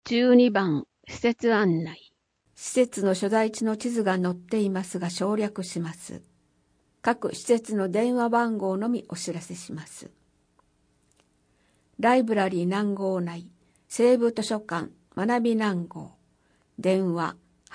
12番、施設案内。 施設の所在地の地図が載っていますが省略します。各施設の電話番号のみお知らせします。ライブラリー南郷内、西部図書館、学び南郷。電話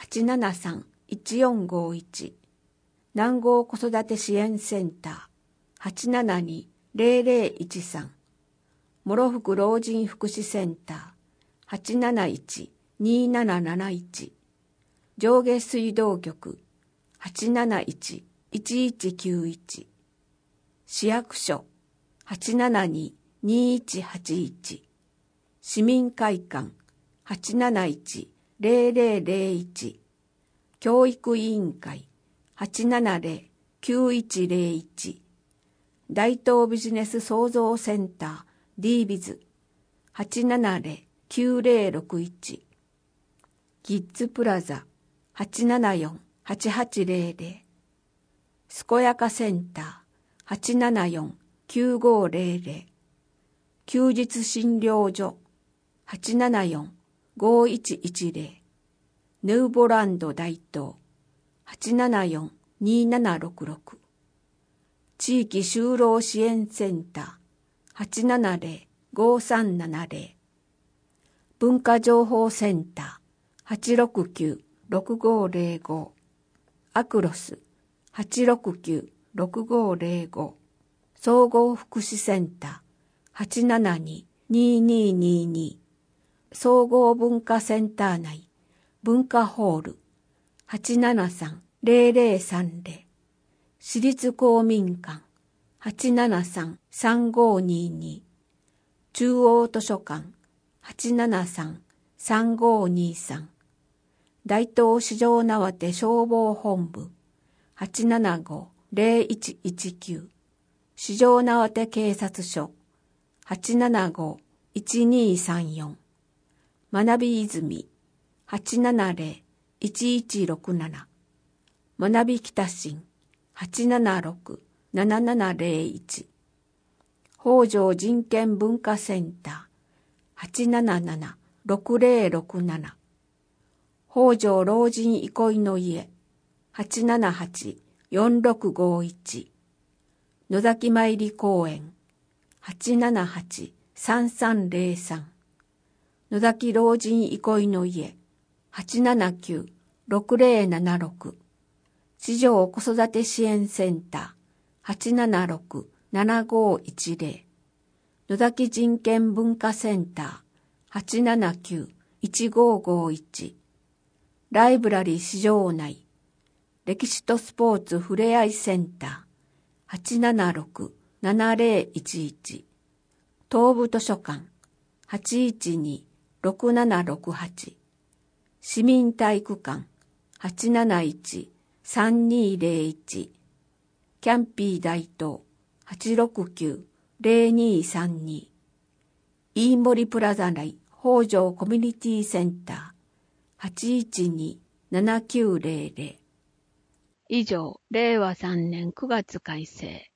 873-1451。南郷子育て支援センター872-0013。諸福老人福祉センター871-2771。上下水道局871-1191。市役所872-2181。市民会館871-0001。教育委員会870-9101。大東ビジネス創造センター D ビズ870-9061。キッズプラザ874-8800。健やかセンター874-9500。休日診療所874-5110。ヌーボランド大東874-2766。地域就労支援センター870-5370。文化情報センター869-6505。アクロス869-6505。総合福祉センター872-2222。総合文化センター内文化ホール873-0030。私立公民館873-3522。中央図書館873-3523。大東市場縄手消防本部875-0119。市場縄手警察署875-1234。学び泉870-1167。学び北新876-7701。北条人権文化センター877-6067。北条老人憩いの家878-4651。野崎参り公園878-3303。野崎老人憩いの家879-6076。市場子育て支援センター876-7510。野崎人権文化センター879-1551。ライブラリー市場内歴史とスポーツふれあいセンター876-7011。東部図書館812-6768。市民体育館871-3201。キャンピー大東869-0232。飯森プラザ内北条コミュニティセンター812-7900。 以上、令和3年9月改正。